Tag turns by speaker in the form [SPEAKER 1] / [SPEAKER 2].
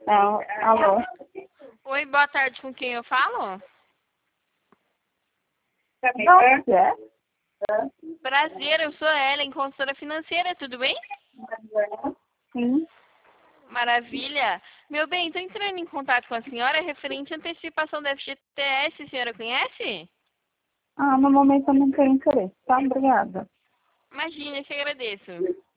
[SPEAKER 1] Alô?
[SPEAKER 2] Oi, boa tarde, com quem eu falo?
[SPEAKER 1] Não, é?
[SPEAKER 2] Prazer, eu sou a Ellen, consultora financeira, tudo bem?
[SPEAKER 1] Sim.
[SPEAKER 2] Maravilha. Meu bem, estou entrando em contato com a senhora referente à antecipação da FGTS, a senhora conhece?
[SPEAKER 1] No momento eu não tenho interesse, tá? Obrigada.
[SPEAKER 2] Imagina, eu te agradeço.